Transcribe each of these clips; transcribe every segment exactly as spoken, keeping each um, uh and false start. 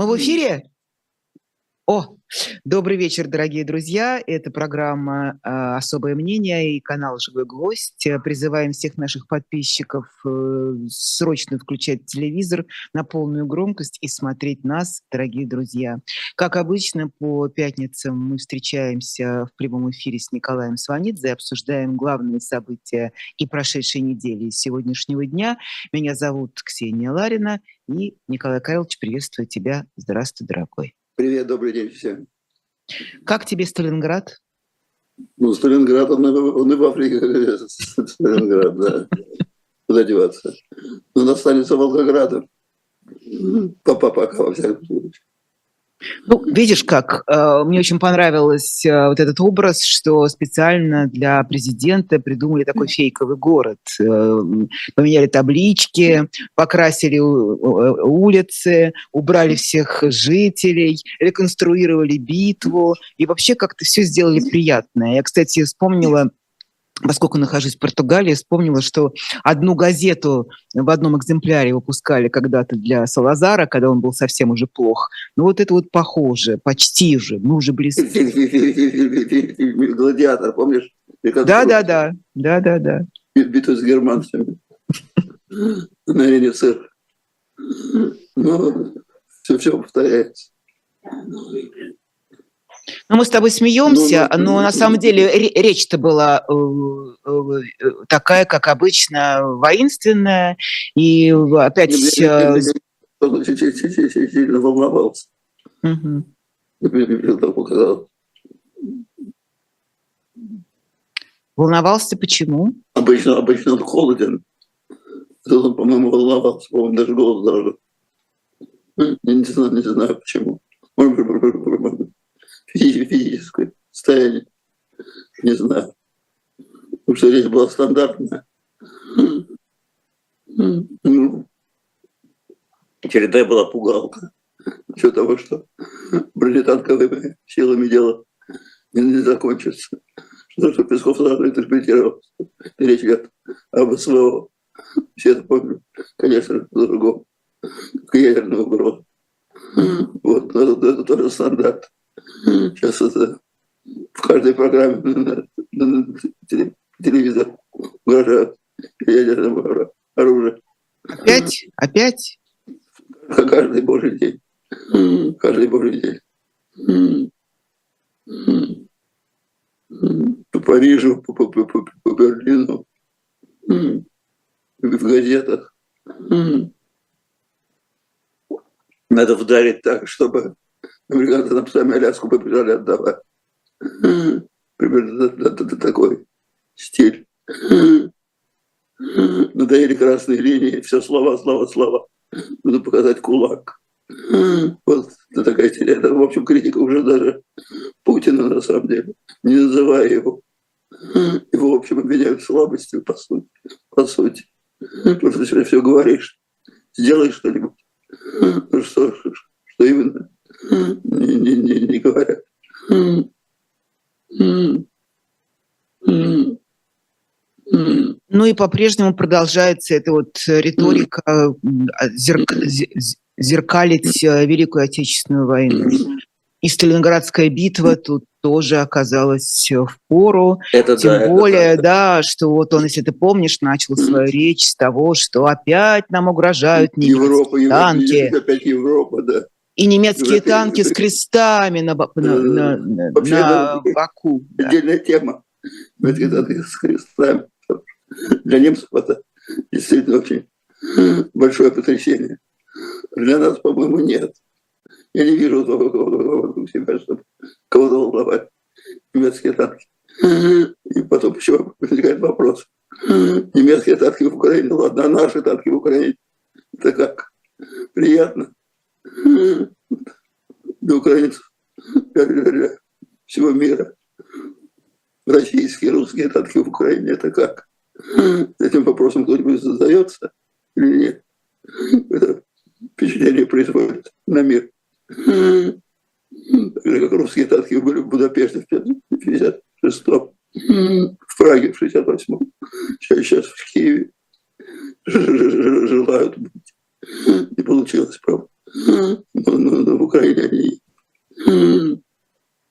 Мы в эфире? О, добрый вечер, дорогие друзья. Это программа а, «Особое мнение» и канал «Живой гвоздь». Э, Призываем всех наших подписчиков э, срочно включать телевизор на полную громкость и смотреть нас, дорогие друзья. Как обычно, по пятницам мы встречаемся в прямом эфире с Николаем Сванидзе и обсуждаем главные события и прошедшей недели, и сегодняшнего дня. Меня зовут Ксения Ларина, и Николай Карлович, приветствую тебя. Здравствуй, дорогой. Привет, добрый день всем. Как тебе Сталинград? Ну, Сталинград, он, и- он и в Африке, как говорится. Сталинград, да. Куда деваться? Но он останется Волгоградом. Пока-пока, во всяком случае. Ну, видишь как, э, мне очень понравился э, вот этот образ, что специально для президента придумали такой фейковый город. Э, м, Поменяли таблички, покрасили у- у- улицы, убрали всех жителей, реконструировали битву и вообще как-то все сделали приятное. Я, кстати, вспомнила, поскольку нахожусь в Португалии, вспомнила, что одну газету в одном экземпляре выпускали когда-то для Салазара, когда он был совсем уже плох. Ну вот это вот похоже, почти же, мы уже близки. Гладиатор, помнишь? Да-да-да, да-да-да. Битва с германцами на арене СССР. Ну, все, все повторяется. Ну, мы с тобой смеемся, Ну, ну, но на самом деле ре- речь-то была э, э, э, такая, как обычно, воинственная. И опять... э, з- Он очень сильно волновался. мгм. Мне так показалось. Волновался почему? Обычно, обычно он холоден. Тут он, по-моему, волновался, по-моему, даже голос дрожал. Я не знаю, не знаю почему. Может быть, физи- физическое состояние. Не знаю. Потому что речь была стандартная. Ну, очередная была пугалка. Все того, что бронетанковыми силами дело не, не закончится. Что, что Песков сразу интерпретировал. Речь идет об СВО. Все это помнят, конечно, по-другому. К ядерной угрозе. Вот, но это, это тоже стандарт. Сейчас это в каждой программе на, на- на теле- телевизор угрожают ядерным оро- оружием. Опять? Опять? Каждый божий день. Каждый божий день. По Парижу, по, по- по- по- по Берлину, в газетах. Надо вдарить так, чтобы американцы нам сами Аляску побежали отдавать. Примерно т- т- т- такой стиль. Надоели красные линии, все слова, слова, слова. Надо показать кулак. Вот это такая стиль. Это, в общем, критика уже даже Путина, на самом деле, не называя его. Его, в общем, обвиняют в слабости, по сути. По сути. Потому что если все говоришь, сделай что-нибудь. Ну что, что, что именно? Не, не, не, не говорят. Ну и по-прежнему продолжается эта вот э, риторика м, а, зерк- зе- зе- зеркалить э, Великую Отечественную войну. И Сталинградская битва тут тоже оказалась э, в пору. Это Тем да, это более, да. да, что вот он, если ты помнишь, начал свою речь с того, что опять нам угрожают Европа, немецкие Европа, танки. опять Европа, да. И немецкие Европе- танки с крестами на, бо- на, на- на- Вообще, на это боку. Да. отдельная тема. Немецкие танки с крестами. Для немцев это действительно очень большое потрясение. Для нас, по-моему, нет. Я не вижу вокруг себя, чтобы кого-то волновать немецкие танки. И потом еще возникает вопрос. Немецкие танки в Украине, ладно, а наши танки в Украине? Это как? Приятно. Для украинцев, для, для- для всего мира. Российские, русские танки в Украине, это как? Этим вопросом кто-нибудь задается или нет? Это впечатление производит на мир. Так же, как русские танки были в Будапеште в пятьдесят шестом, в Праге в шестьдесят восьмом, сейчас в Киеве желают быть. Не получилось, правда. Но, но, но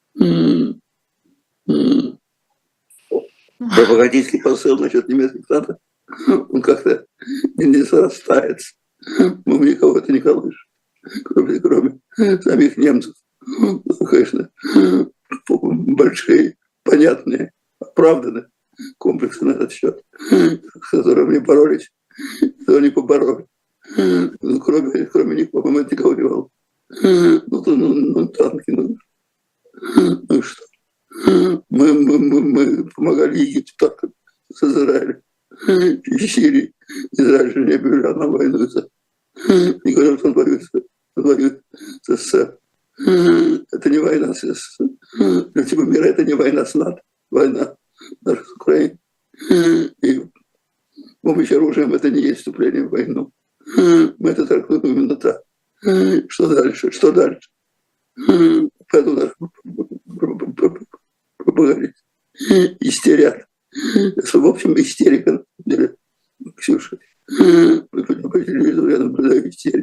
Пропагандистский посыл насчет немецких танков, он как-то не срастается. Мы никого это не колышет, кроме, кроме самих немцев. Ну, конечно, большие, понятные, оправданные комплексы на этот счет, с которыми боролись, которые не побороли. Ну, кроме, кроме них, по-моему, никого не было. Ну, ну, ну, танки, ну, ну что? Мы, мы, мы, мы помогали Египту танкам с Израилем и Сирии. Израиль же не объявлял на войну. Не говорил, что он воюет, он воюет с СССР. Это не война с СССР. Для всего мира это не война с НАТО. Война даже с Украиной. И помощь оружием это не есть вступление в войну. Мы это трактуем именно так. Что дальше? Что дальше? Поэтому даже поговорить. Истерят. В общем, истерика, на самом деле, Ксюша. По телевизору я наблюдаю истерику.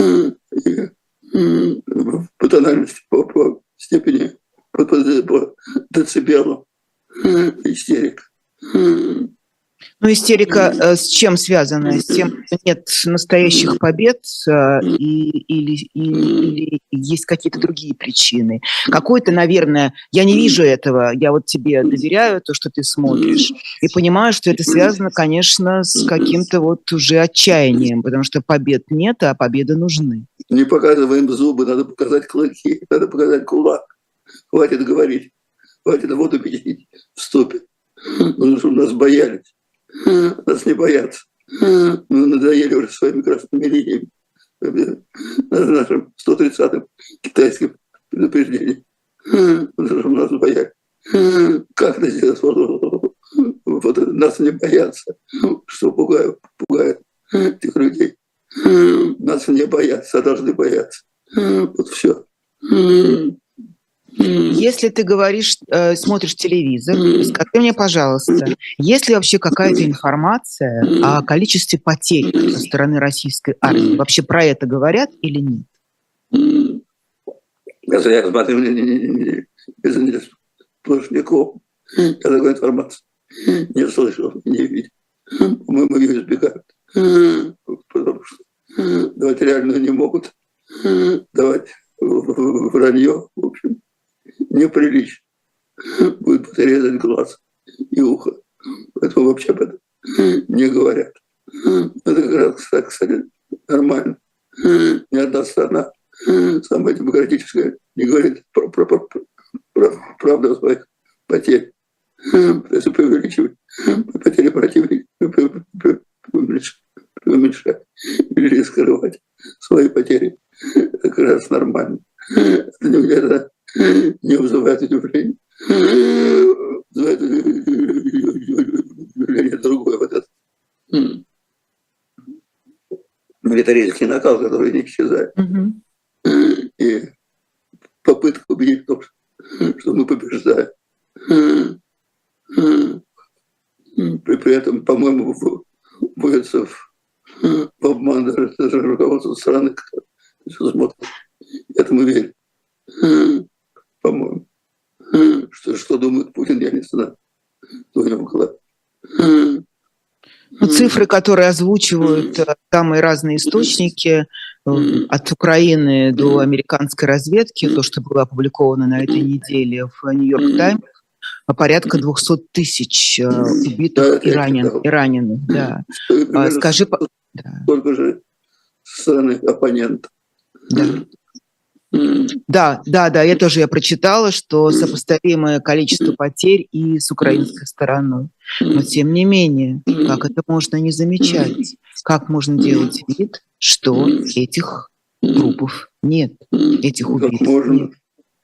По тональности, по, по степени, по, по, по децибелу истерика. Ну, истерика э, с чем связана? С тем, что нет настоящих побед э, и, или, или, или есть какие-то другие причины? Какой-то, наверное, я не вижу этого, я вот тебе доверяю, то, что ты смотришь, и понимаю, что это связано, конечно, с каким-то вот уже отчаянием, потому что побед нет, а победы нужны. Не показываем зубы, надо показать клыки, надо показать кулак. Хватит говорить, хватит воду пить в ступе. Потому что нас боялись. Нас не боятся. Мы надоели уже своими красными линиями. Нашим сто тридцатым китайским предупреждением. Потому что нас боялись. Как это сделать? Вот нас не боятся. Что пугают, пугают этих людей. Нас не боятся, а должны бояться. Вот все. Если ты говоришь, э, смотришь телевизор, скажи мне, пожалуйста, есть ли вообще какая-то информация о количестве потерь со стороны российской армии? Вообще про это говорят или нет? Я смотрю из сплошняков, я такой информации не слышал, не видел. По-моему, ее избегают. Потому что давать реально не могут, давать вранье, в общем, неприлично. Будет подрезать глаз и ухо. Поэтому вообще об этом не говорят. Это как раз, так, кстати, нормально. Ни одна страна, самая демократическая, не говорит про, про, про, про правду о своих потерях. Если преувеличивать потери противника, преуменьшать или скрывать свои потери, это как раз нормально. Это не, это не вызывает удивления. Вызывает удивление другое. Вот это. Милитаристский накал, который не исчезает. Mm-hmm. И попытка убедить в том, что мы побеждаем. При, при этом, по-моему, вводится в, в обман даже, даже руководство страны, которое все смотрит. Этому верю. По-моему. Что, что думает Путин, я не знаю. Кто у него в голове. Ну, цифры, которые озвучивают самые разные источники, от Украины до американской разведки, то, что было опубликовано на этой неделе в Нью-Йорк Таймс, порядка двухсот тысяч убитых да, и, ранен, и раненых. Да. А, скажи, только же со стороны оппонента. Да. Да, да, да, я тоже я прочитала, что сопоставимое количество потерь и с украинской стороной. Но тем не менее, как это можно не замечать? Как можно делать вид, что этих трупов нет, этих убийств нет?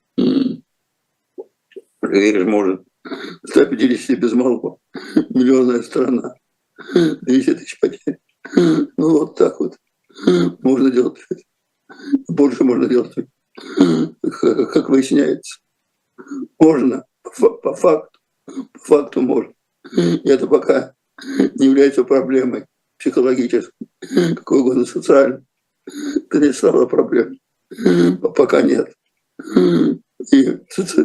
Видишь, может, сто пятьдесят без малого, миллионная страна, двести тысяч потерь. Ну вот так вот можно делать. Больше можно делать. Как выясняется, можно, по факту, по факту можно. И это пока не является проблемой психологической, какой угодно социальной. Это не стало проблемой. Пока нет. И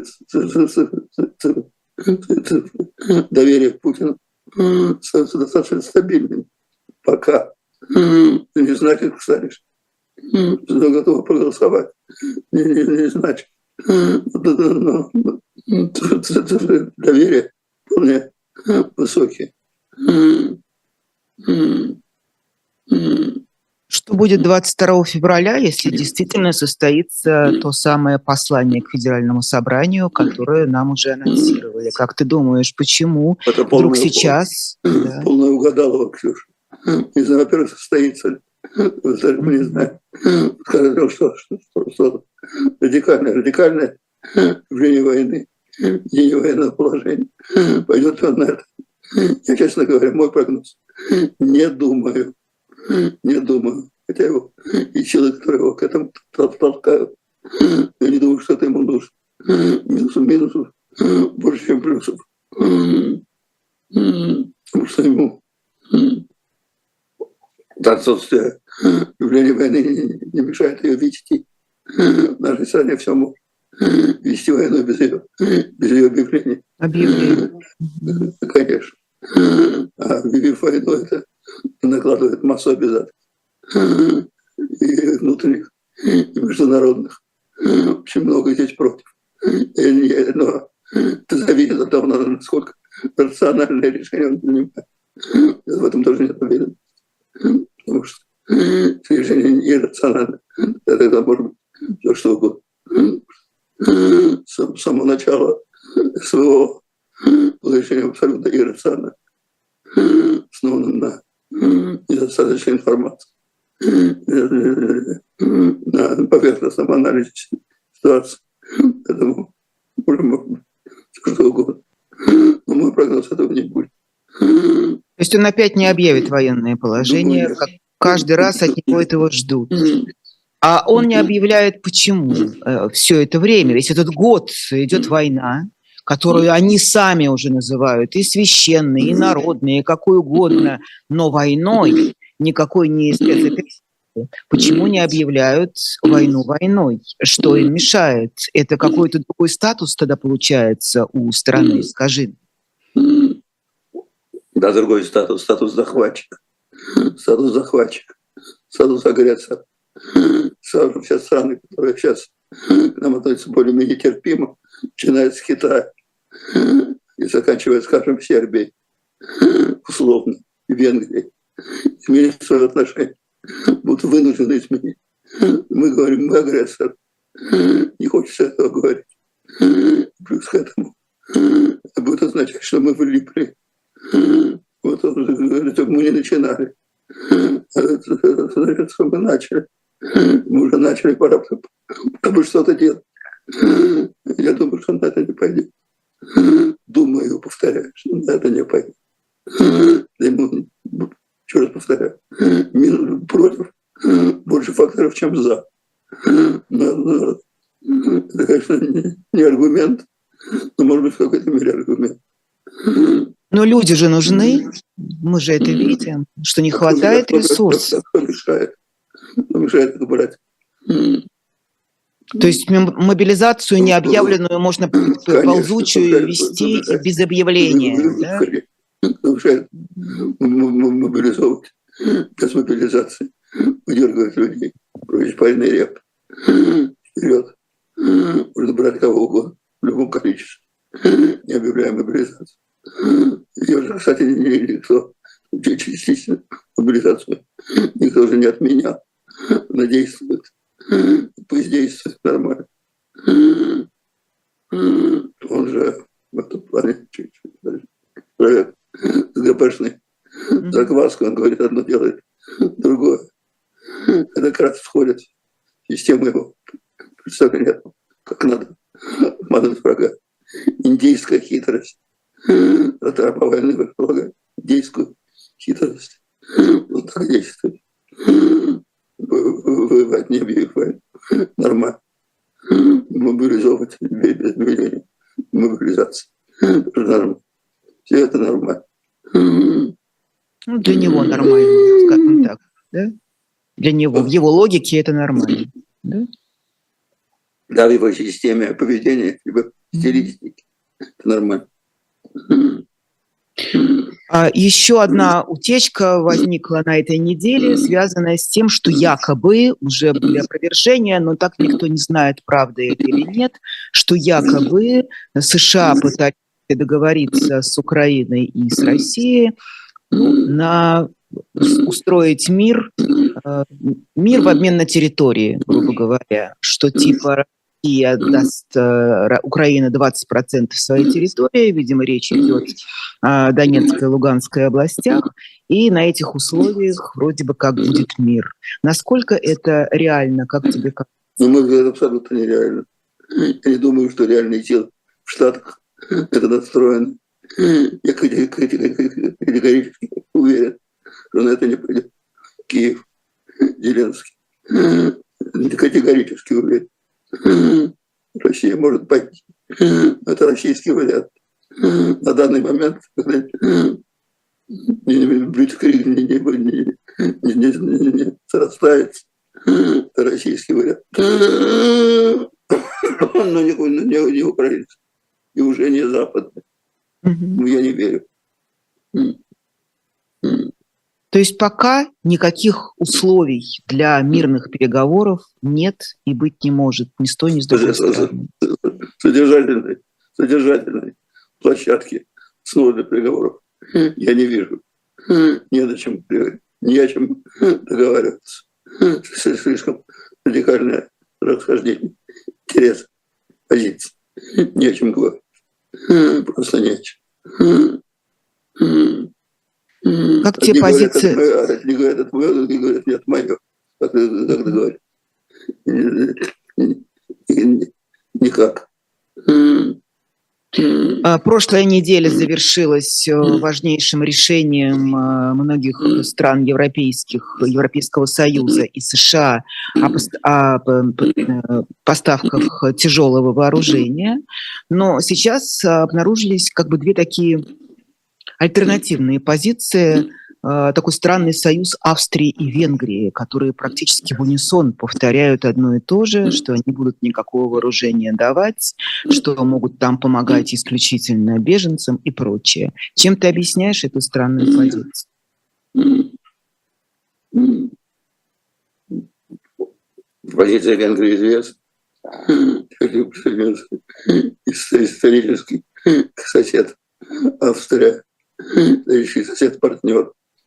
доверие к Путину становится достаточно стабильным. Пока ты не знаешь, как станешь, что готов проголосовать, не, не, не значит. Доверие вполне высокие. Что будет двадцать второго февраля, если действительно состоится то самое послание к Федеральному собранию, которое нам уже анонсировали? Как ты думаешь, почему Это вдруг полное, сейчас... Полное, да. полное угадалово, Ксюша. Не знаю, во-первых, состоится ли. Мы не знаем. Скажем, что, что, что, что радикальное, радикальное явление войны, введение военного положения. Пойдет ли он на это? Я, честно говоря, мой прогноз. Не думаю. Не думаю. Хотя его и силы, которые его к этому толкают, я не думаю, что это ему нужно. Минусов, минусов больше, чем плюсов. Потому что ему отсутствие явления войны не мешает ее вести. В нашей стране все может вести войну без ее, без ее объявления. Объявление. Конечно. А объявив войну, это накладывает массу обязательств. И внутренних, и международных. Очень много здесь против. Но это зависит от того, насколько рациональное решение он принимает. В этом тоже нет уверенности. Потому что решение иррациональное. Это может быть все что угодно. С самого начала своего было решение абсолютно иррациональное. Основано на недостаточной информации. На поверхностном анализе ситуации. Поэтому уже может быть все что угодно. Но мой прогноз этого не будет. То есть он опять не объявит военное положение, Думаю, как каждый раз от него этого ждут. А он не объявляет почему все это время. Весь этот год идет война, которую они сами уже называют и священной, и народной, и какой угодно, но войной, никакой не спецоперацией. Почему не объявляют войну войной? Что им мешает? Это какой-то другой статус тогда получается у страны, скажи. Да, другой статус, статус захватчика. Статус захватчика, статус агрессора. Все страны, которые сейчас к нам относятся более-менее терпимо, начиная с Китая и заканчивая, скажем, Сербией, условно, и Венгрией, изменить свои отношения, будут вынуждены изменить. Мы говорим, мы агрессор. Не хочется этого говорить. Плюс к этому это будет означать, что мы влипли. Вот мы не начинали. Это значит, что мы начали. Мы уже начали, пора, пора бы что-то делать. Я думаю, что на это не пойдет. Думаю, повторяю, что на это не пойдет. Ему, еще раз повторяю, против больше факторов, чем за. Но, но, это, конечно, не, не аргумент, но, может быть, в какой-то мере аргумент. Но люди же нужны, мы же это видим, что не хватает ресурсов. Кто мешает? Кто мешает это брать? То есть мобилизацию необъявленную можно ползучую вести без объявления. Да? Кто мешает мобилизовывать без мобилизации, выдергивать людей, проводить парный реп вперед. Можно брать кого угодно в любом количестве, не объявляя мобилизацию. Я уже, кстати, никто частично мобилизацию никто же не отменял, она действует, пусть действует нормально. Он же в этом плане человек ГПшный, закваску, он говорит одно, делает другое. Это как раз входит в систему его представления, как надо обмануть врага. Индийская хитрость. Это раба войны предполагает индийскую хитрость. Вот так действует. Воевать, не объявив войну. Нормально. Мобилизовывать без объявления. Мобилизация. Нормально. Все это нормально. Ну, для него нормально, скажем так. Да? Для него, в его логике это нормально. Да? да, в его системе поведения, либо стилистики. Это нормально. Еще одна утечка возникла на этой неделе, связанная с тем, что якобы, уже были опровержения, но так никто не знает, правда это или нет, что якобы США пытались договориться с Украиной и с Россией, ну, на устроить мир, мир в обмен на территории, грубо говоря, что типа и отдаст э, Украина двадцать процентов своей территории, видимо, речь идет о Донецкой и Луганской областях, и на этих условиях вроде бы как будет мир. Насколько это реально, как тебе кажется? На мой взгляд, абсолютно нереально. Я не думаю, что реальные силы в Штатах это настроено. Я категорически уверен, что на это не пойдет Киев, Зеленский. Категорически уверен. Россия может пойти. Это российский вариант. На данный момент блицкриг не, не, не, не, не, не срастается. Это российский вариант. Но не, не, не украинский. И уже не западный. Ну, я не верю. То есть пока никаких условий для мирных переговоров нет и быть не может ни с той, ни с другой стороны. Содержательной, содержательной площадки снова для переговоров я не вижу. Не о чем, не о чем договариваться. Слишком радикальное расхождение интересов, позиций. Не о чем говорить. Просто не о чем. Как те позиции? Одни говорят, это мое, другие говорят, нет, мое. Как договорить? Никак. Прошлая неделя завершилась важнейшим решением многих стран европейских, Европейского Союза и США о поставках тяжелого вооружения. Но сейчас обнаружились как бы две такие альтернативные позиции, такой странный союз Австрии и Венгрии, которые практически в унисон повторяют одно и то же, что они будут никакого вооружения давать, что могут там помогать исключительно беженцам и прочее. Чем ты объясняешь эту странную позицию? Позиция Венгрии известна. Исторический сосед Австрия, следующий сосед-партнер.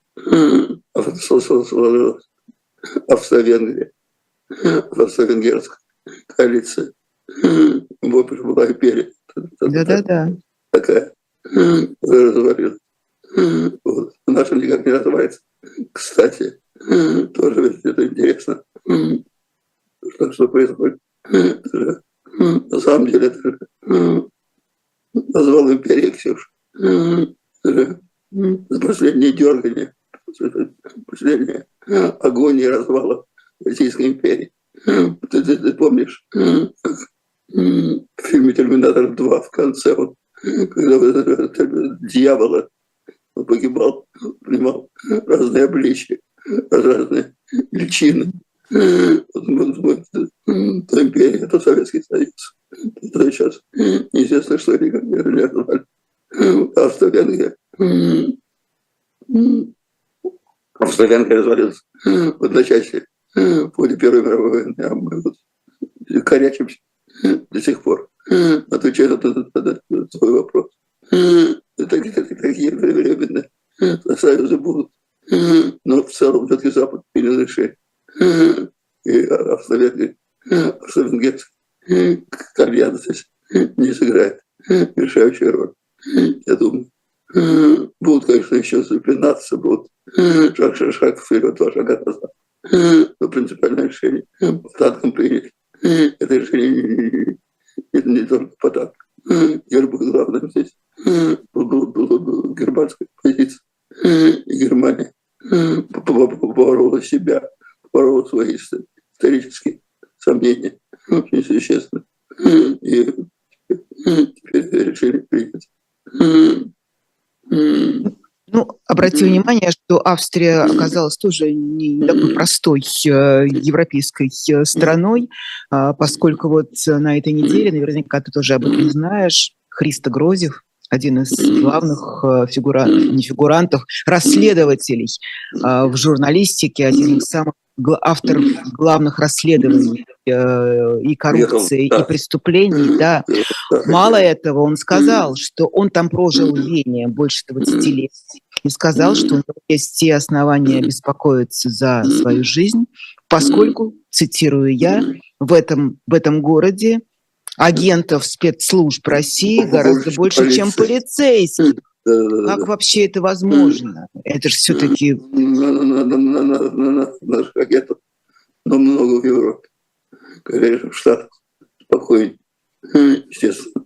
Австро-Венгрия, австро-венгерская коалиция. В общем, была империя. Да-да-да. Такая, которая развалилась. Вот. Наша никак не развалится. Кстати, тоже это интересно. Что, что происходит? Это, на самом деле, это же назвал империей Ксюша. Это последнее дергание, последняя агония развала Российской империи. Ты, ты, ты помнишь, как в фильме «Терминатор два» в конце, он, когда дьявола он погибал, принимал разные обличия, разные личины. То империя, это Советский Союз. Это сейчас неизвестно, что они как назвали. Австро-Венгрия. Австро-Венгрия развалилась в одночасье в ходе Первой мировой войны. А мы вот корячимся до сих пор. Отвечая на свой вопрос. Такие, такие временные союзы будут. Но в целом все-таки Запад принял решение. И Австро-Венгрия, Австро-Венгерская альянс здесь не сыграет решающую роль. Я думаю, будут, конечно, еще запинаться, будут шаг, шаг, шаг вперед, два шага назад. Но принципиальное решение по танкам принять. Это решение не, не, не только по танкам. Герб главным здесь была германская позиция. И Германия поборола себя, поборола свои исторические сомнения, очень существенно. И теперь решили принять. Ну, Обратил внимание, что Австрия оказалась тоже не такой простой европейской страной, поскольку вот на этой неделе, наверняка ты тоже об этом знаешь, Христо Грозев, один из главных фигурантов, не фигурантов, расследователей в журналистике, один из самых авторов главных расследований и коррупции, и преступлений, да. Мало этого, он сказал, что он там прожил менее, больше двадцати лет, и сказал, что у него есть все основания беспокоиться за свою жизнь, поскольку, цитирую я, в этом, в этом городе агентов спецслужб России гораздо больше, больше чем полицейских. Да, да, да, как да. вообще это возможно? Это же все-таки... Наших агентов, но много в Европе. Конечно, в Штатах спокойнее, естественно.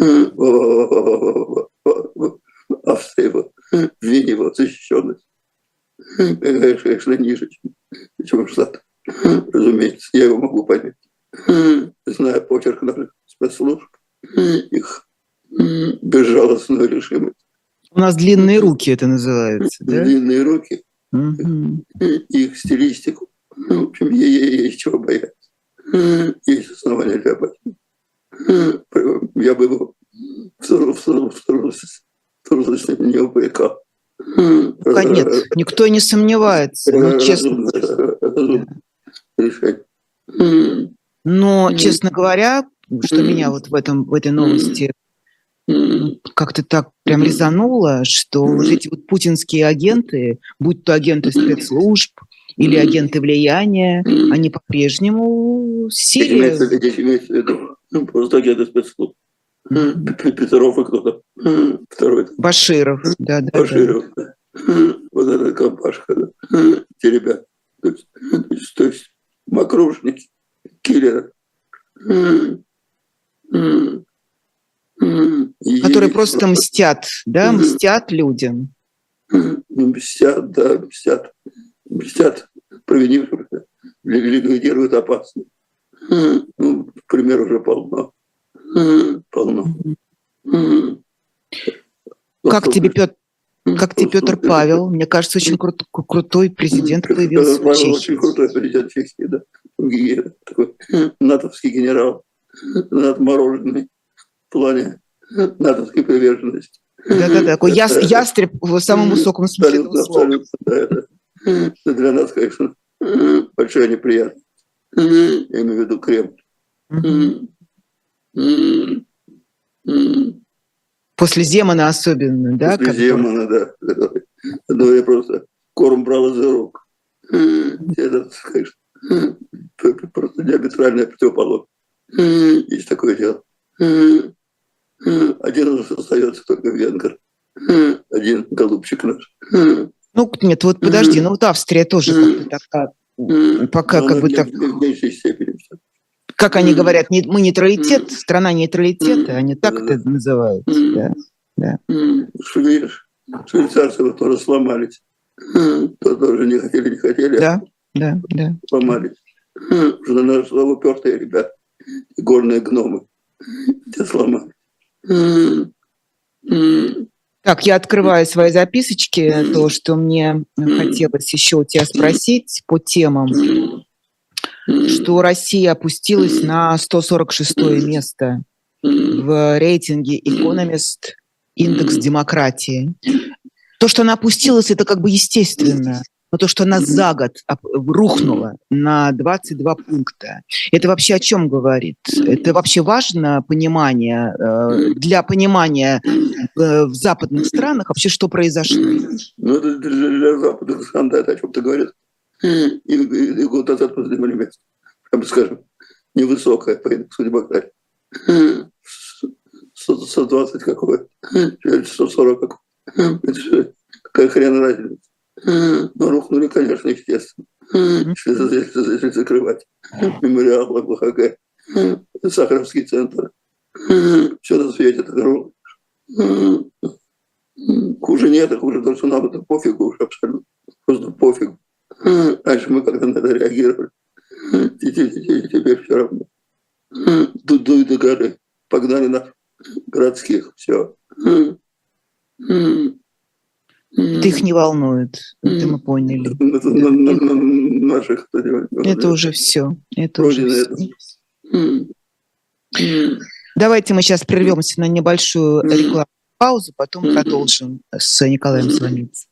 Австрия, в Вене его защищенность. Конечно, ниже, чем в Штатах. Разумеется, я его могу понять. Зная почерк наших спецслужб, их безжалостную решимость. У нас длинные руки это называется, да? Длинные руки, угу. Их стилистику. В общем, есть чего бояться. Есть основания для боязни. Я бы его в трудности не упрекал. Нет, никто не сомневается, ну, честно. Решение. Но, честно говоря, что меня вот в, этом, в этой новости как-то так прям резануло, что вот эти вот путинские агенты, будь то агенты спецслужб или агенты влияния, они по-прежнему в силе. Здесь имеется в виду просто агенты спецслужб. Петров и кто-то. Второй. Баширов. Да, да, Баширов, да. Да. Вот эта компашка, да. Те ребята. То есть, то есть, то есть мокрушники, киллеры. Которые просто мстят, да, мстят людям. Мстят, да, мстят. Мстят провинившимся, ликвидируют опасность. Ну, пример уже полно. Полно. Как тебе, Петр, как тебе Петр Павел? Мне кажется, очень крут, крутой президент появился в Чехии. Очень крутой президент Чехии, да. Такой натовский генерал, отмороженный в плане натовской приверженности. Да-да-да, такой яс, ястреб в самом высоком смысле этого слова. Абсолютно, да. Это, это для нас, конечно, большая неприятность. Я имею в виду Кремль. После Земана особенно, да? После Земана, да. Ну, я просто корм брал из рук. Это, конечно, просто диаметральная противоположность. Есть такое дело. Один у нас остается только венгер. Один голубчик наш. Ну, нет, вот подожди, ну вот Австрия тоже как-то такая, пока как бы так... В меньшей степени. Как они говорят, мы нейтралитет, страна нейтралитета, они так это называют. Да, да. Что видишь, швейцарцы тоже сломались. То тоже не хотели, не хотели. Да, да, да. Сломались. Что на наше слово упертые ребята, горные гномы. Те сломались. Так, я открываю свои записочки, то, что мне хотелось еще у тебя спросить по темам, что Россия опустилась на сто сорок шестое место в рейтинге Economist, индекс демократии. То, что она опустилась, это как бы естественно. Но то, что она за год рухнула на двадцать два пункта, это вообще о чем говорит? Это вообще важно понимание, для понимания в западных странах вообще, что произошло? Ну, это для западных стран, да, это о чем-то говорит. И, и, и год назад мы занимали место, прямо скажем, невысокое по индексу демократии. сто двадцать какое, сто сорок какое. Какая хрен разница. Но рухнули, конечно, естественно. Если, если, если закрывать мемориал БХГ, Сахаровский центр, все на свете так рухнуло. Хуже нет, а хуже то, что нам это пофигу уж абсолютно. Просто пофигу. Раньше мы когда на это реагировали. Теперь все равно. Дуй до горы. Погнали на городских. Все. Это их не волнует. Это мы поняли. Это на- на- на- наших, Это уже все. Это уже Родина все. это. Давайте мы сейчас прервемся на небольшую рекламную паузу, потом продолжим с Николаем Сванидзе.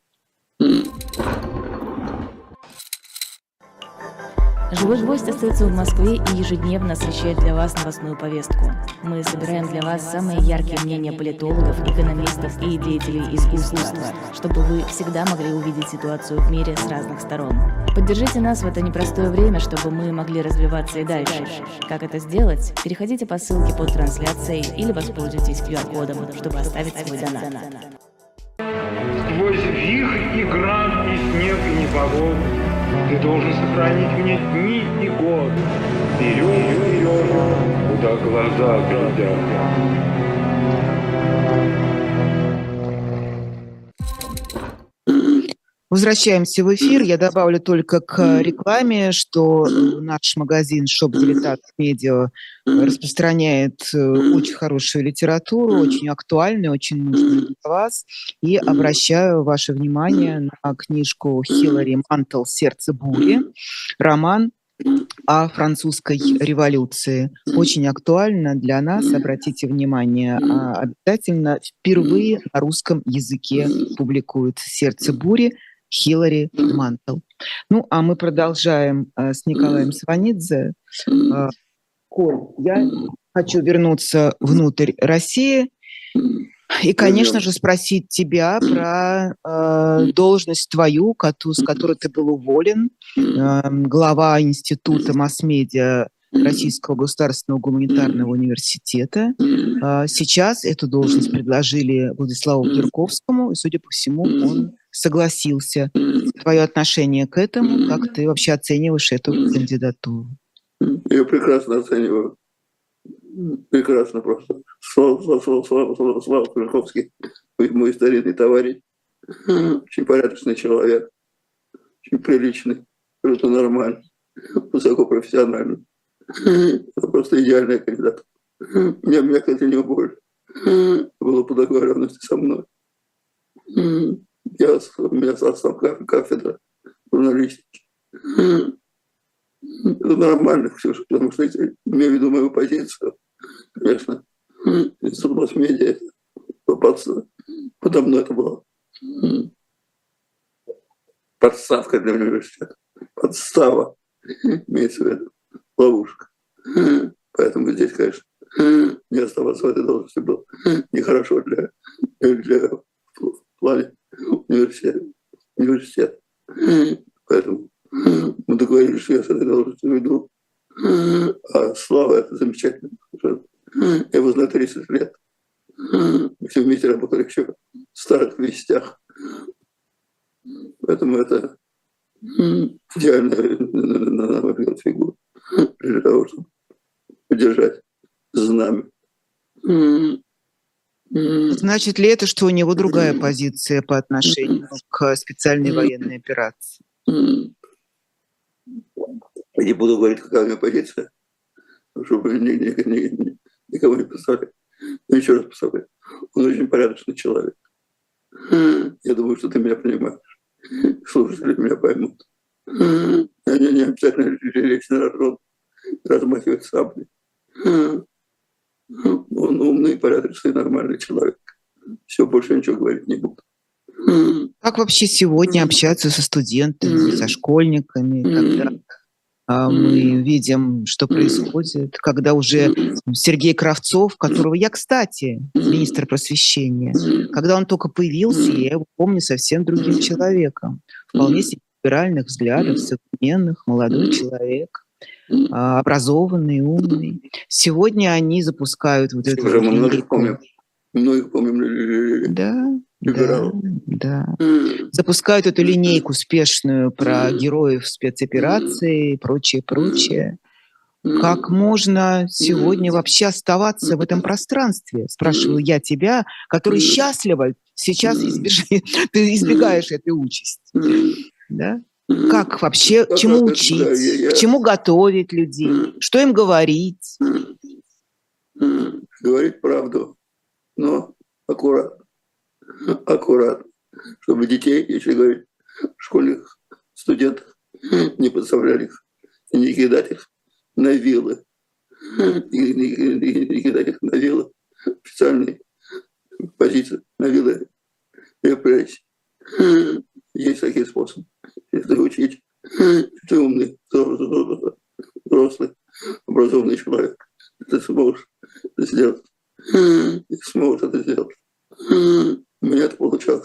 «Живой гвоздь» остается в Москве и ежедневно освещает для вас новостную повестку. Мы собираем для вас самые яркие мнения политологов, экономистов и деятелей искусства, чтобы вы всегда могли увидеть ситуацию в мире с разных сторон. Поддержите нас в это непростое время, чтобы мы могли развиваться и дальше. Как это сделать? Переходите по ссылке под трансляцией или воспользуйтесь ку ар-кодом, чтобы оставить свой донат. Сквозь вихрь и град, и снег, и непогоду ты должен сохранить мне дни и годы. Вперед, вперед, куда глаза глядят. Возвращаемся в эфир. Я добавлю только к рекламе, что наш магазин Shop Dilettant Media распространяет очень хорошую литературу, очень актуальную, очень нужную для вас. И обращаю ваше внимание на книжку Хиллари Мантел «Сердце бури», роман о французской революции. Очень актуально для нас. Обратите внимание, обязательно впервые на русском языке публикуют «Сердце бури» Хиллари Мантел. Ну, а мы продолжаем э, с Николаем Сванидзе. Э, Коль, я хочу вернуться внутрь России и, конечно же, спросить тебя про э, должность твою, коту, с которой ты был уволен, э, глава Института масс-медиа Российского государственного гуманитарного университета. Э, сейчас эту должность предложили Владиславу Герковскому, и, судя по всему, он согласился. Твое отношение к этому, как ты вообще оцениваешь эту кандидатуру? Я прекрасно оцениваю. Прекрасно просто. Слава, слава, слава, слава, слава, слава Куликовский, мой старинный товарищ. Очень порядочный человек. Очень приличный. Просто нормальный. Высокопрофессиональный. Это просто идеальная кандидатура. Мне, мне к этому не больше. Было по договоренности со мной. Я, у меня состав кафедра журналистики. Это нормально, Ксюша, потому что, имею в виду мою позицию, конечно, институт масс-медиа, подо мной это было подставка для университета. Подстава, имеется в виду, ловушка. Поэтому здесь, конечно, не оставаться в этой должности было нехорошо для, для в плане университета. университета. Поэтому мы договорились, что я с этой должностью уйду. А Слава — это замечательно. Я его знаю тридцать лет. Мы все вместе работали еще в старых вестях. Поэтому это идеальная, на мой взгляд, фигура для того, чтобы поддержать знамя. Значит ли это, что у него другая позиция по отношению к специальной военной операции? Я не буду говорить, какая у меня позиция, чтобы ни, ни, ни, никого не представлять. Но еще раз представляю, он очень порядочный человек. Я думаю, что ты меня понимаешь. Слушатели меня поймут. Они не обязательно лечь на рожон, размахивать саблей. Он умный, порядочный, нормальный человек. Все, больше ничего говорить не буду. Как вообще сегодня общаться со студентами, со школьниками, когда а, мы видим, что происходит, когда уже Сергей Кравцов, которого я, кстати, министр просвещения, когда он только появился, я его помню совсем другим человеком, вполне себе либеральных взглядов, современных, молодой человек, а, образованный, умный. Сегодня они запускают вот эту... Уже мы многих помним. Многих помним. Да. Да, да. Запускают эту линейку успешную про героев спецоперации и прочее, прочее. Как можно сегодня вообще оставаться в этом пространстве? Спрашиваю я тебя, который счастливо сейчас избежи, ты избегаешь этой участи. Да? Как вообще, чему учить, к чему готовить людей, что им говорить? Говорить правду, но аккуратно. Аккуратно. чтобы детей, если говорить, школьных студентов, не подставляли их, и не кидать их на вилы, и не, не, не кидать их на вилы, специальные позиции, на вилы репрессий. Есть такие способы. Если учить, ты умный, взрослый, образованный человек, ты сможешь это сделать. Ты сможешь это сделать. У меня это получалось.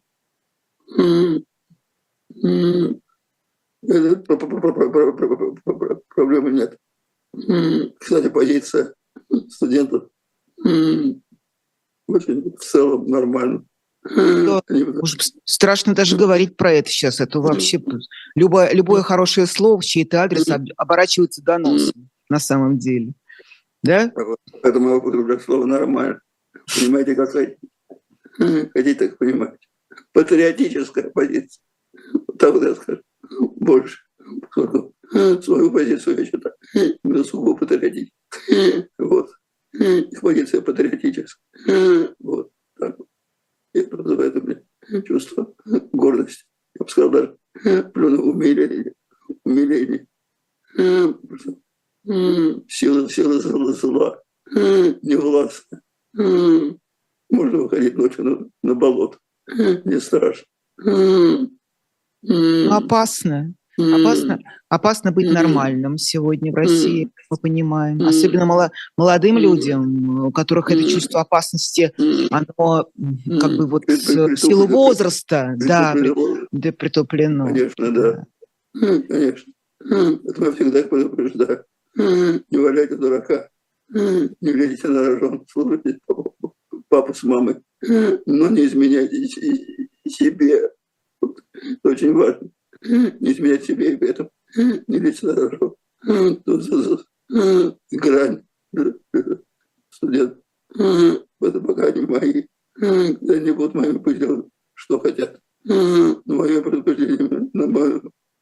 Проблемы нет. Кстати, позиция студентов очень в целом нормально. Да, уж страшно даже говорить про это сейчас. Это вообще любое, любое хорошее слово в чей-то адрес оборачивается доносом на самом деле. Да? Поэтому я употребляю слово «нормально». Понимаете, как хотите. Хотите, так понимаете. Патриотическая позиция. Вот так вот я скажу. Больше. Свою позицию я считаю. Именно сугубо патриотическая. Вот. Их позиция патриотическая. Вот. Так вот. И это вызывает у меня чувство гордости. Я бы сказал, даже плюнул умиление. Умиление. Сила, сила зла, зла не властна. Можно выходить ночью на, на болото. Не страшно. Опасно. Опасно, опасно быть нормальным сегодня в России, мы понимаем. Особенно мало, молодым людям, у которых это чувство опасности, оно как бы вот в силу возраста, да, да, притуплено. Конечно, да. Конечно. Это я всегда предупреждаю. Не валяйте дурака. Не лезьте на рожон. Слушайте папу с мамой. Но не изменяйте себе. Это очень важно. Не изменять себе и при этом не лезьте на рожон. Грань. Студент. Это пока не мои. Когда не будут моими, пусть делают, что хотят. Но мое предупреждение, на мое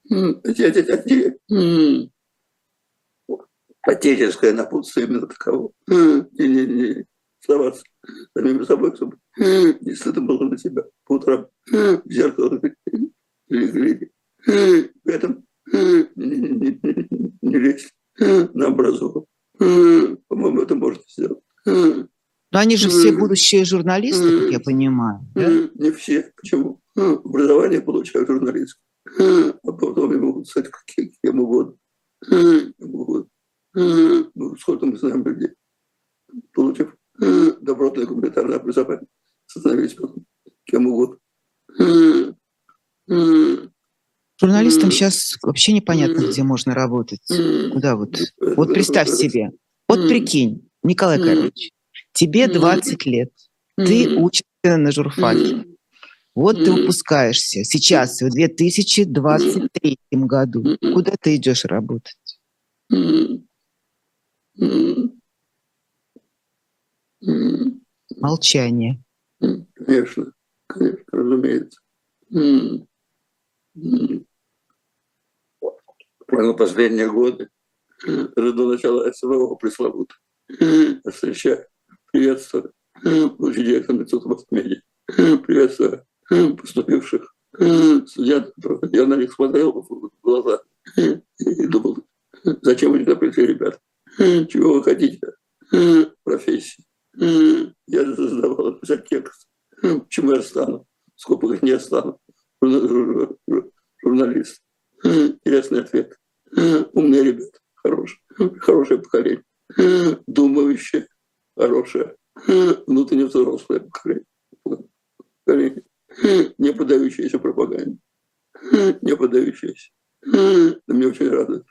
отеческое напутствие именно таково. Не, не, не оставаться самим собой, чтобы не стыдно было на себя по утрам в зеркало или глядеть. При этом не, не, не, не, не лезть на образовку. По-моему, это можно сделать. Но они же все будущие журналисты, как я понимаю. Да? Не все. Почему? Образование получают журналисты. А потом они могут стать кем угодно. Ну, сколько мы знаем людей, получив добротное гуманитарное образование, становились потом кем угодно. Журналистам сейчас вообще непонятно, где можно работать. Куда вот? Вот представь себе. Вот прикинь, Николай Карлович, тебе двадцать лет, ты учишься на журфаке. Вот ты выпускаешься сейчас, в две тысячи двадцать третьем году. Куда ты идешь работать? Молчание. Конечно, конечно, разумеется. В последние годы, до начала СВО пресловуто, встречаю, приветствую, будучи директором института Мосмедиа, приветствую поступивших студентов. Я на них смотрел в глаза и думал, зачем вы сюда пришли, ребята? Чего вы хотите? Профессии. Я задавал написать текст. Почему я стану? Сколько их не стану? Журналист. Интересный ответ. Умные ребята. Хорошие. Хорошее поколение. Думающее. Хорошее. Внутренне взрослое поколение. Поколение. Не поддающееся пропаганде. Не поддающееся. Это мне очень радует.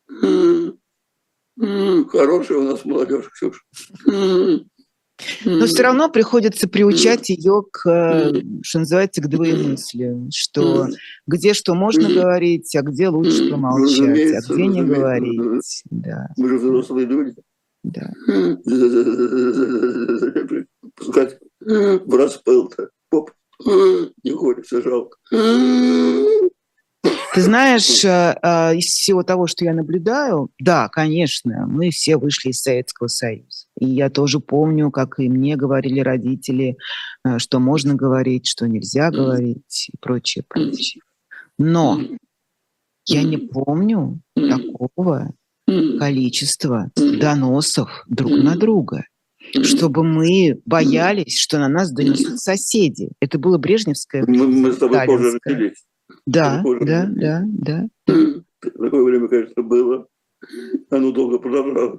Хорошая у нас молодежь, Ксюша. Но все равно приходится приучать ее к, что называется, к двоемыслию, что где что можно говорить, а где лучше помолчать, а где не говорить. Да. Мы же взрослые люди. Да. Пускать в распыл-то. Поп, не хочется, жалко. Ты знаешь, из всего того, что я наблюдаю, да, конечно, мы все вышли из Советского Союза. И я тоже помню, как и мне говорили родители, э, что можно говорить, что нельзя говорить и прочее, прочее. Но я не помню такого количества доносов друг на друга, чтобы мы боялись, что на нас донесут соседи. Это было брежневское Мы, время, мы с тобой позже сталинское. родились. Да, Мы позже да, родились. да, да. Такое время, конечно, было. Оно долго продолжалось.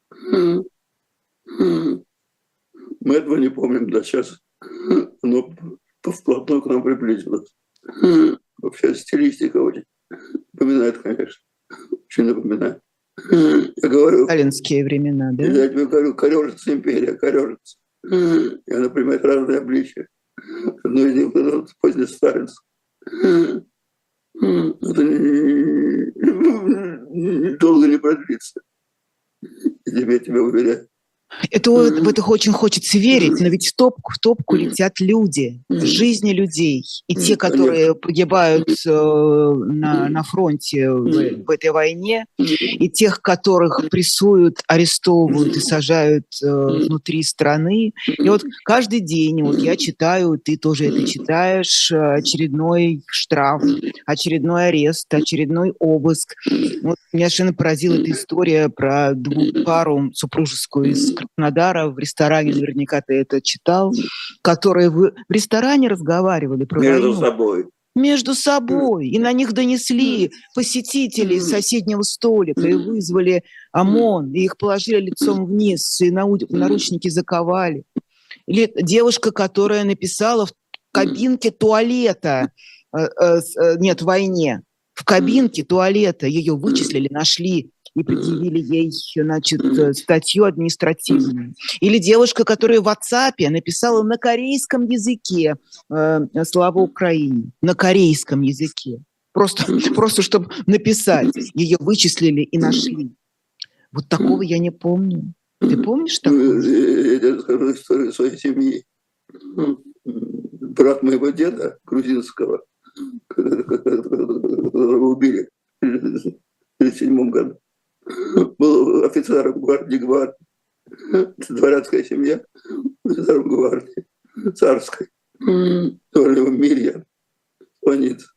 Мы этого не помним, да, сейчас оно вплотную к нам приблизилось. Вообще стилистика очень напоминает, конечно, очень напоминает. Я говорю, Сталинские времена, да? я тебе говорю, корежится империя, корежится. И она принимает разные обличия. Одно из них это поздний сталинск. Это долго не продлится. Я тебя уверяю. Это, в это очень хочется верить, но ведь в топку, в топку летят люди, жизни людей. И те, которые погибают э, на, на фронте в, в этой войне, и тех, которых прессуют, арестовывают и сажают э, внутри страны. И вот каждый день вот я читаю, ты тоже это читаешь, очередной штраф, очередной арест, очередной обыск. Вот меня совершенно поразила эта история про двух пару супружескую из Краснодара в ресторане, наверняка ты это читал, которые в, в ресторане разговаривали про Между войну. собой. Между собой. И на них донесли посетители с соседнего столика и вызвали ОМОН, и их положили лицом вниз, и нау- наручники заковали. Или девушка, которая написала в кабинке туалета, э, э, э, нет, в войне, в кабинке туалета ее вычислили, нашли и предъявили ей, значит, статью административную. Или девушка, которая в WhatsApp написала на корейском языке э, «Слава Украине», на корейском языке. Просто, просто чтобы написать. Ее вычислили и нашли. Вот такого я не помню. Ты помнишь такое? Я тебе расскажу историю своей семьи. Брат моего деда, грузинского, которого убили в тысяча девятьсот тридцать седьмом году, был офицером гвардии гвардии. Дворянская семья, офицером гвардии, царской. Звали его Мирьян, звонит.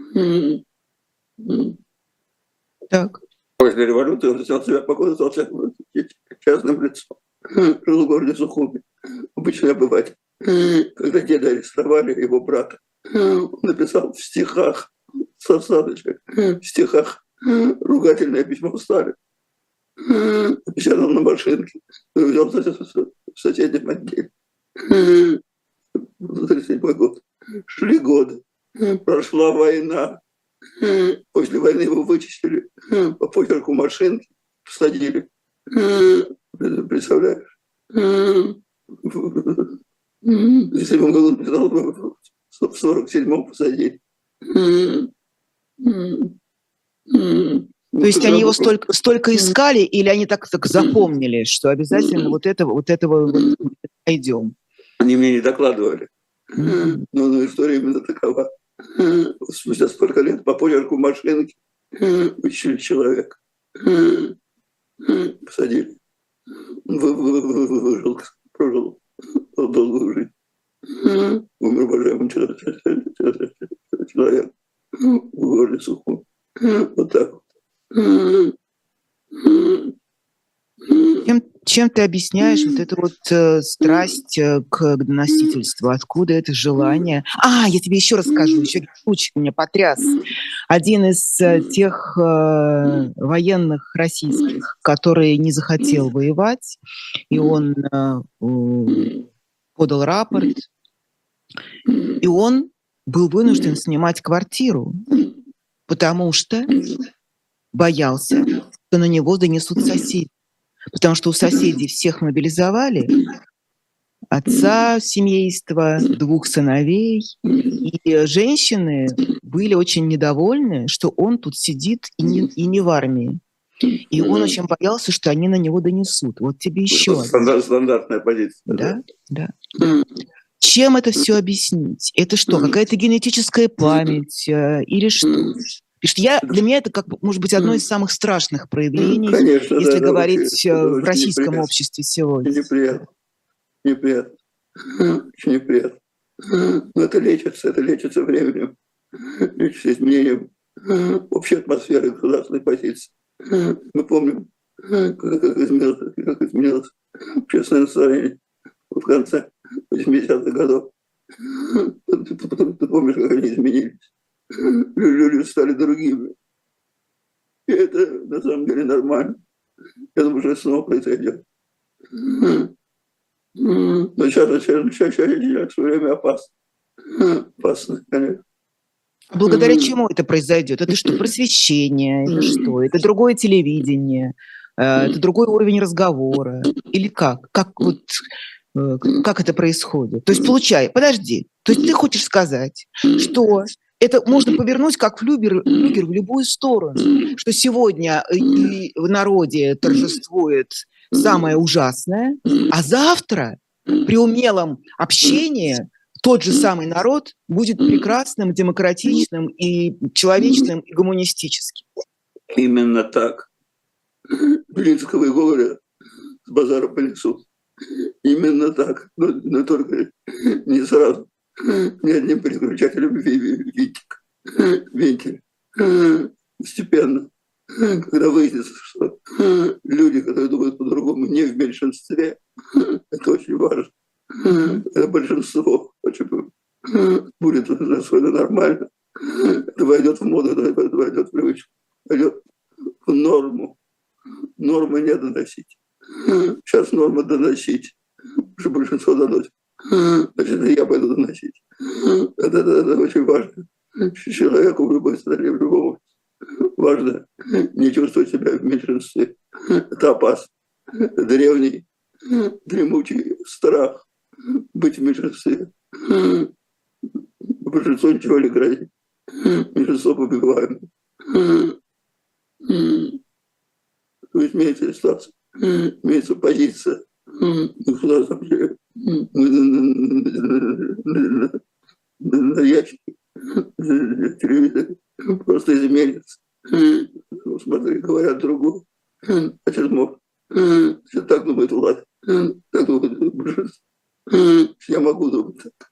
Так. После революции он взял себя покойно, стал частным лицом. Жил в городе Сухуми. Обычный обыватель. Когда деда арестовали, его брата, он написал в стихах, с осадочек, в стихах ругательное письмо Сталину. Напечатал на машинке. Взял в соседнем отделе. тридцать седьмой год. Шли годы. Прошла война. После войны его вычистили по почерку машинки, посадили. Представляешь? В седьмом году написал, в сорок седьмом посадили. То есть они его столько, столько искали, или они так, так запомнили, что обязательно вот этого, вот этого вот найдем? Они мне не докладывали. Но, но история именно такова. Спустя столько лет по почерку машинки вычислили человека. Посадили. Выжил, прожил долгую жизнь. Умер уважаемым человеком в городе Сухум. Вот так вот. Чем, чем ты объясняешь вот эту вот э, страсть э, к доносительству? Откуда это желание? А, я тебе еще расскажу, еще случай меня потряс. Один из э, тех э, военных российских, который не захотел воевать, и он э, э, подал рапорт, и он был вынужден снимать квартиру, потому что боялся, что на него донесут соседи. Потому что у соседей всех мобилизовали, отца семейства, двух сыновей, и женщины были очень недовольны, что он тут сидит и не, и не в армии. И он очень боялся, что они на него донесут. Вот тебе еще. Стандарт, стандартная позиция. Да, да. Чем это все объяснить? Это что, какая-то генетическая память э, или что? Потому что я, для меня это, как, может быть, одно из самых страшных проявлений, Конечно, если да, говорить это в очень российском неприятно. обществе сегодня. Неприятно. Неприятно. Очень неприятно. Но это лечится, это лечится временем, лечится изменением общей атмосферы государственной позиции. Мы помним, как, как, изменилось, как изменилось общественное настроение в конце восьмидесятых годов. Ты, ты, ты, ты помнишь, как они изменились? Люди стали другими. И это на самом деле нормально. Я думаю, что это снова произойдет. Но сейчас, сейчас, сейчас, сейчас все время опасно. Опасно, конечно. Благодаря чему это произойдет? Это что, просвещение? Это что? Это другое телевидение? Это другой уровень разговора? Или как? Как, вот, как это происходит? То есть, получай, подожди. То есть ты хочешь сказать, что это можно повернуть как флюгер, флюгер в любую сторону, что сегодня и в народе торжествует самое ужасное, а завтра при умелом общении тот же самый народ будет прекрасным, демократичным и человечным, и гуманистическим. Именно так. Блинского и Гоголя с базара по лесу. Именно так. Но, но только не сразу. Не одним переключателем винтик. Вентиль. Постепенно. Когда выяснится, что люди, которые думают по-другому, не в меньшинстве, это очень важно. Это большинство будет совершенно нормально. Это войдет в моду, это войдет в привычку, войдет в норму. Нормы не доносить. Сейчас норма доносить. Уже большинство доносит. Значит, я пойду доносить. Это, это, это очень важно. Человеку в любой стране, в любом обществе важно не чувствовать себя в меньшинстве. Это опасно. Это древний, дремучий страх быть в меньшинстве. Большинство ничего не грозит. Меньшинство побиваем. То есть имеется ситуация, имеется позиция. Государство на ящике телевизоре просто изменится. Смотри, говорят другую. Значит, может. Значит, так думает власть. Так думает большинство. Я могу думать так.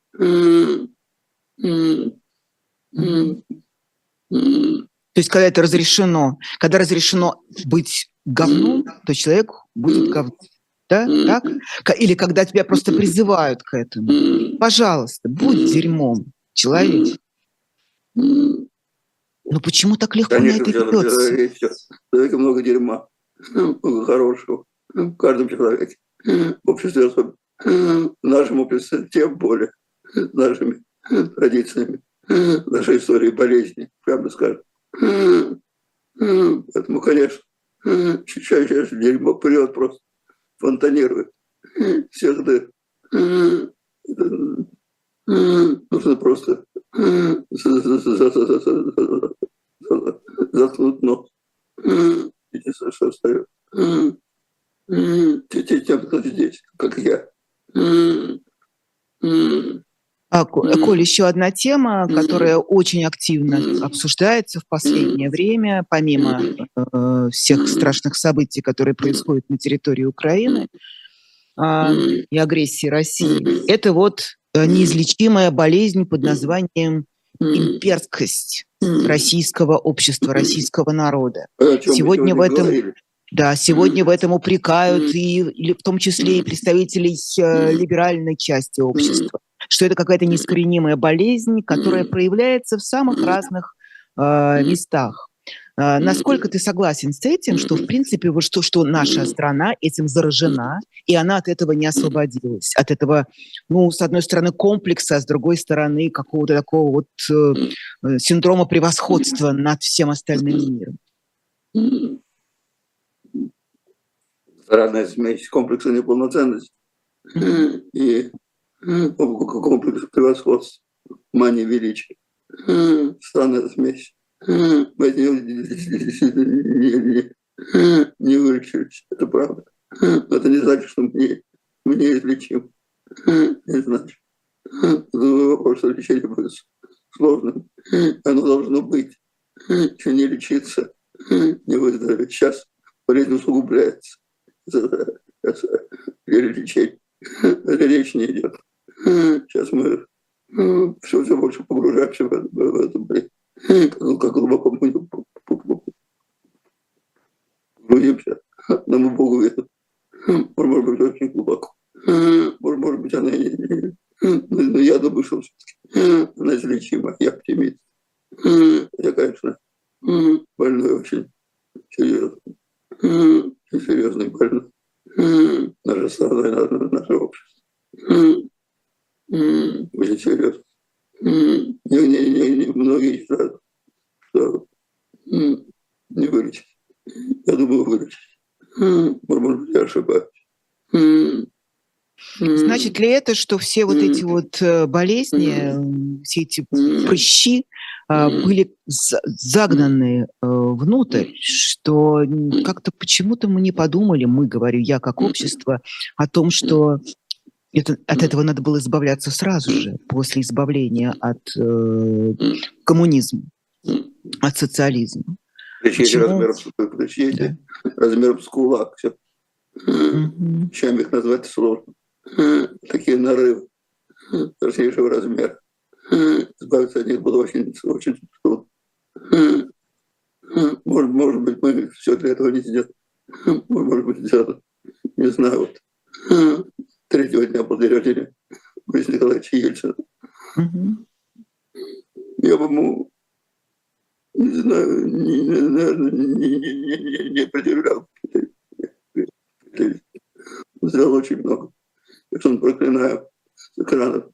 То есть, когда это разрешено, когда разрешено быть говном, то человек будет говном. Да? Так? Или когда тебя просто призывают к этому. Пожалуйста, будь дерьмом, человек. Но почему так легко Конечно, на это ведется? В человеке много дерьма, много хорошего. В каждом человеке. В обществе особенно. В нашем обществе тем более. С нашими традициями. Нашей историей болезни, прямо скажем. Поэтому, конечно, чаще дерьмо прет просто. Фонтанирует всех дыр. Нужно просто заткнуть нос. Единственное, что остается. Тем, кто здесь, как я. А, Коль, еще одна тема, которая очень активно обсуждается в последнее время, помимо э, всех страшных событий, которые происходят на территории Украины э, и агрессии России, это вот неизлечимая болезнь под названием имперскость российского общества, российского народа. Сегодня в этом... Да, сегодня в этом упрекают и в том числе и представителей э, либеральной части общества, что это какая-то неискоренимая болезнь, которая проявляется в самых разных э, местах. Э, насколько ты согласен с этим, что в принципе вот что, что наша страна этим заражена, и она от этого не освободилась, от этого, ну, с одной стороны, комплекса, а с другой стороны, какого-то такого вот э, синдрома превосходства над всем остальным миром? Странная смесь комплекса неполноценности и комплекс превосходства, мания величия. Странная смесь. Мы от нее не, не, не вылечились, это правда. Но это не значит, что мы не, не излечим. Не значит. Думаю, вопрос, что лечение будет сложным. Оно должно быть. Если не лечиться, не выздороветь. Сейчас болезнь усугубляется. Лечение. Речь не идет. Сейчас мы все, все больше погружаемся в это, в это блин. Как, как глубоко мы погрузимся, одному Богу это. Может быть, очень глубоко. Может, может быть, она не, не, но я думаю, что все-таки она излечима. Я оптимист. Я, конечно, больной очень серьезно. Очень серьезный больной. Наша страна, наше общество. Очень серьезно. Не, не, не, не, многие считают, что не вылечить. Я думаю, вылечить. Может быть, я ошибаюсь. Значит ли это, что все вот эти вот болезни, все эти прыщи были загнаны внутрь, что как-то почему-то мы не подумали, мы, говорю я, как общество, о том, что это, от этого надо было избавляться сразу же, после избавления от э, коммунизма, от социализма. Причините размером, причините да. размером с кулак. Все. Mm-hmm. Чем их назвать сложно. Такие нарывы страшнейшего размера. Избавиться от них было очень, очень трудно. Может, может быть, мы все для этого не сделали. Может быть, сделали. Не знаю. Вот. Третьего дня после рождения Бориса Николаевича Ельцина. Mm-hmm. Я бы ему, не знаю, не, наверное, не, не, не, не предъявлял. Сделал очень много. Я что проклинаю с экранов.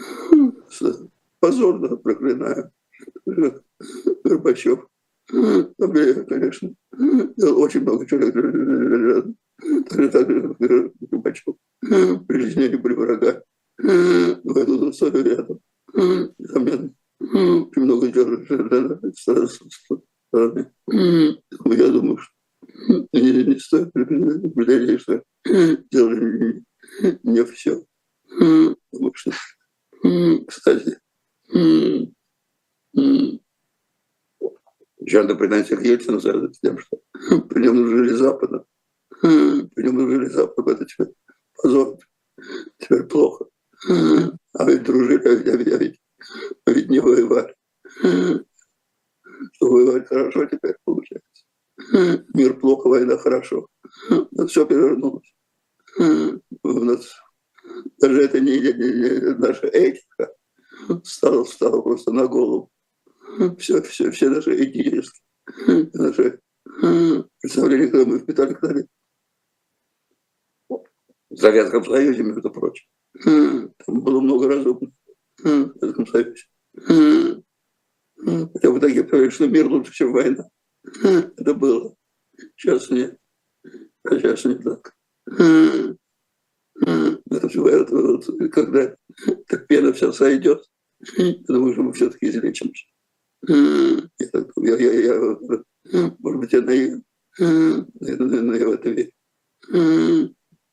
Позорно проклинаю. Горбачев. Там, конечно, делал очень много чего. Так, так, Горбачев. При жизни они были врагами. Но эту историю рядом. Несомненно, очень много делали стороны. Я думаю, что не, не стоит предупреждения, что делали не, не все. Потому что, кстати, еще надо принять к Ельцину с тем, что при нем жили Западом. При нем жили Западом. Это теперь позор. Теперь плохо. А ведь дружили, а ведь, а ведь, а ведь, а ведь не воевали. Что воевать хорошо теперь получается. Мир плохо, война хорошо. Но все перевернулось. У нас даже это не, не, не наша этика стала, стала просто на голову. Все, все, все наши этические, наши представления, когда мы впитали к нами. В Советском Союзе, между прочим. Там было много разумных в Советском Союзе. Хотя бы такие говорили, что мир лучше, чем война. Это было. Сейчас нет. А сейчас не так. Это все, это, вот, когда так пена вся сойдет, я думаю, что мы все-таки излечимся. Я, я, я, я, может быть, я наивен, но я в это верю.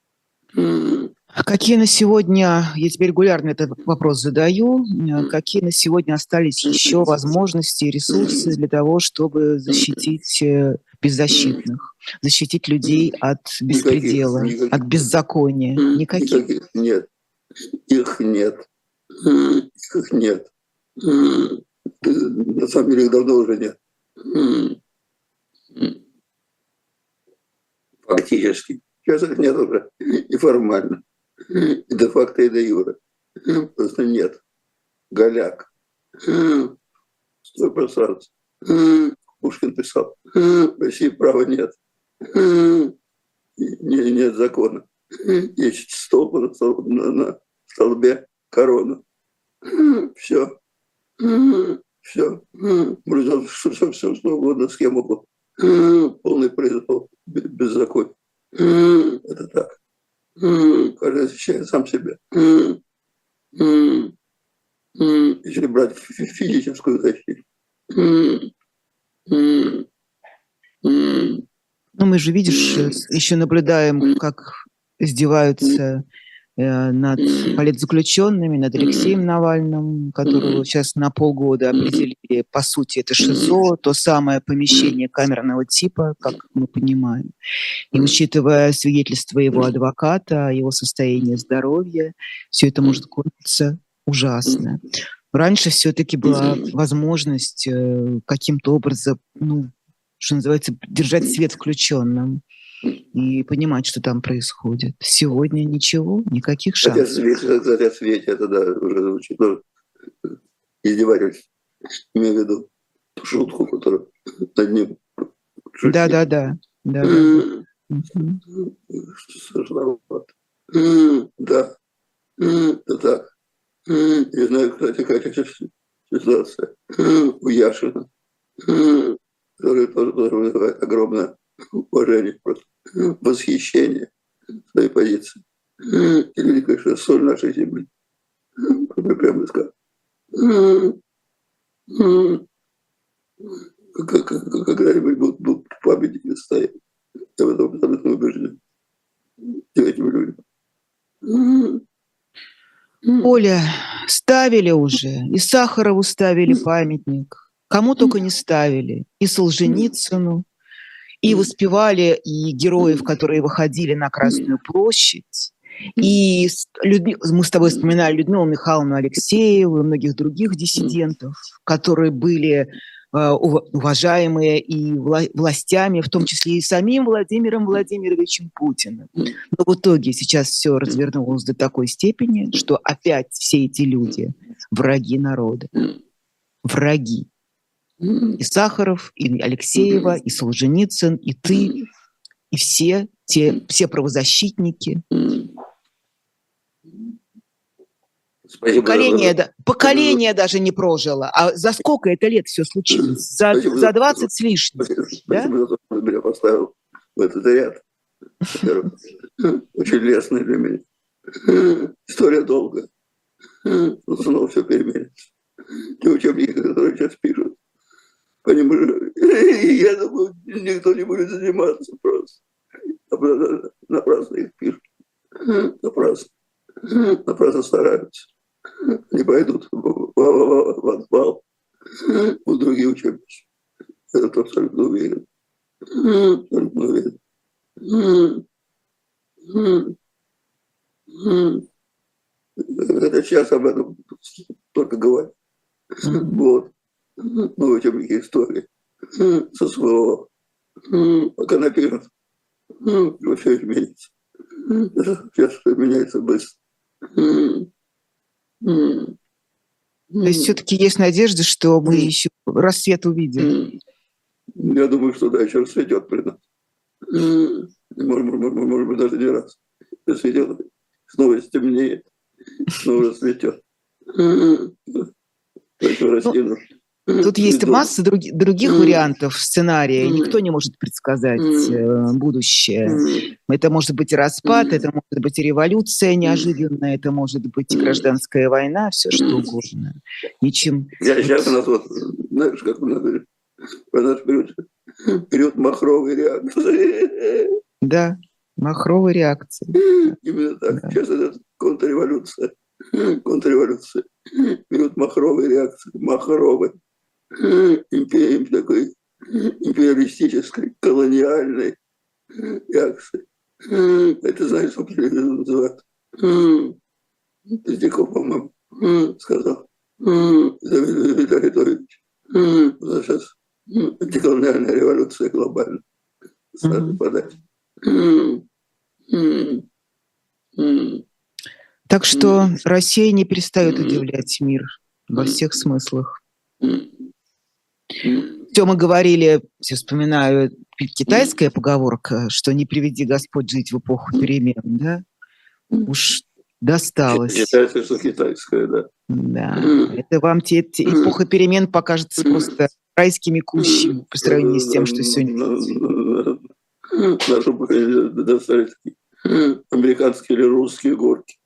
Какие на сегодня, я теперь регулярно этот вопрос задаю, какие на сегодня остались еще возможности и ресурсы для того, чтобы защитить беззащитных, защитить людей от беспредела, никаких, никаких, от беззакония? Никаких? Никаких нет. Их нет. Их нет. На самом деле их давно уже нет. Фактически. Сейчас их нет уже. И формально. И де-факто, и де-юре. Просто нет. Голяк. Стой просадцы. Пушкин писал. В России права нет. Не, нет закона. Есть столб на, на столбе корона. Все. Все. Можно все, все, все, что угодно, с кем угодно. Полный произвол беззакония. Это так. Каждый защищает сам себя. Если брать физическую защиту. Ну, мы же, видишь, еще наблюдаем, как издеваются над политзаключенными, над Алексеем Навальным, которого сейчас на полгода определили, по сути, это ШИЗО, то самое помещение камерного типа, как мы понимаем. И учитывая свидетельство его адвоката, его состояние здоровья, все это может кончиться ужасно. Раньше все-таки была возможность э, каким-то образом, ну, что называется, держать свет включенным и понимать, что там происходит. Сегодня ничего, никаких Хотя шансов. свет, кстати, о свете, это да, уже звучит, но издевательство. Имею в виду ту шутку, которую над ним шутили. Да-да-да. Да-да-да. Мгм. Сложновато. Да, это так. Я знаю, кстати, какая сейчас ситуация у Яшина, который тоже вызывает огромное уважение, просто восхищение своей позиции. И люди, конечно, соль нашей земли. Прямо скажем. Когда-нибудь будут, будут памятники стоять. Я в этом абсолютно убежден. И этим людям. Оля, ставили уже, и Сахарову ставили памятник, кому только не ставили, и Солженицыну, и воспевали и героев, которые выходили на Красную площадь, и с- Людми- мы с тобой вспоминали Людмилу Михайловну Алексееву и многих других диссидентов, которые были э, ув- уважаемые и вла- властями, в том числе и самим Владимиром Владимировичем Путиным. Но в итоге сейчас все развернулось до такой степени, что опять все эти люди враги народа. Враги. И Сахаров, и Алексеева, и Солженицын, и ты, и все те, все правозащитники. Спасибо. Поколение, да- поколение даже не прожило. А за сколько это лет все случилось? За, Спасибо. за двадцать с лишним. Да? Спасибо за то, что меня поставил в этот ряд. Во-первых, очень лестный для меня. История долгая. Но снова все переменится. Те учебники, которые сейчас пишут, по ним уже, я думаю, никто не будет заниматься просто. Напрасно, напрасно их пишут. Напрасно. Напрасно стараются. Не пойдут в, в, в, в отбал. Будут другие учебники. Я это абсолютно уверен. Абсолютно уверен. Это сейчас об этом только говорят. Вот. Ну, учебники истории. Со своего. Пока напишут, все изменится. Сейчас все меняется быстро. То есть все-таки есть надежда, что мы еще рассвет увидим. Я думаю, что да, еще расцветет при нас. Может, может, может быть, даже не раз. Расцветет, снова стемнеет, снова расцветет. Ну, тут есть масса други, других вариантов сценария. Никто не может предсказать э, будущее. Это может быть и распад, это может быть и революция неожиданная, это может быть и гражданская война, все что угодно. Ничем. Я сейчас у нас вот, знаешь, как у нас говорит, у нас период, период махровой реакции. Да, махровой реакции. Именно так. Да. Сейчас это контрреволюция. Контрреволюция. Период махровой реакции. Махровой. Империи, такой империалистической, колониальной реакции. Это, знаешь, что называют? Третьяков, по-моему, сказал. Виталий Литович. У нас сейчас антиколониальная революция глобальная. Сразу подать. Так что Россия не перестает удивлять мир во всех смыслах. Все мы говорили, все вспоминаю китайская поговорка, что не приведи Господь жить в эпоху перемен, да? Уж досталось. Считается, что китайская, да. Да. Это вам те, те эпоха перемен покажется просто райскими кущами по сравнению с тем, что сегодня. Нашу поколение достали такие американские или русские горки.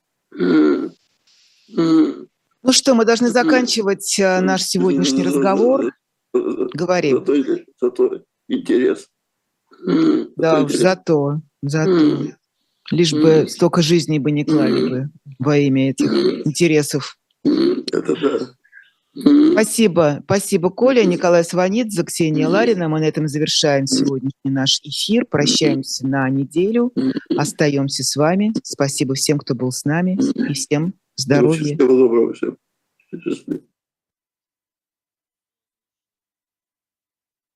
Ну что, мы должны заканчивать наш сегодняшний разговор. Говори. Зато, зато интерес. Да, уж зато, зато. Лишь бы столько жизней бы не клали бы во имя этих интересов. Это да. Спасибо, спасибо, Коля, Николай Сванидзе, Ксения Ларина. Мы на этом завершаем сегодняшний наш эфир. Прощаемся на неделю. Остаемся с вами. Спасибо всем, кто был с нами. И всем здоровья. Всего доброго всем. Счастливо.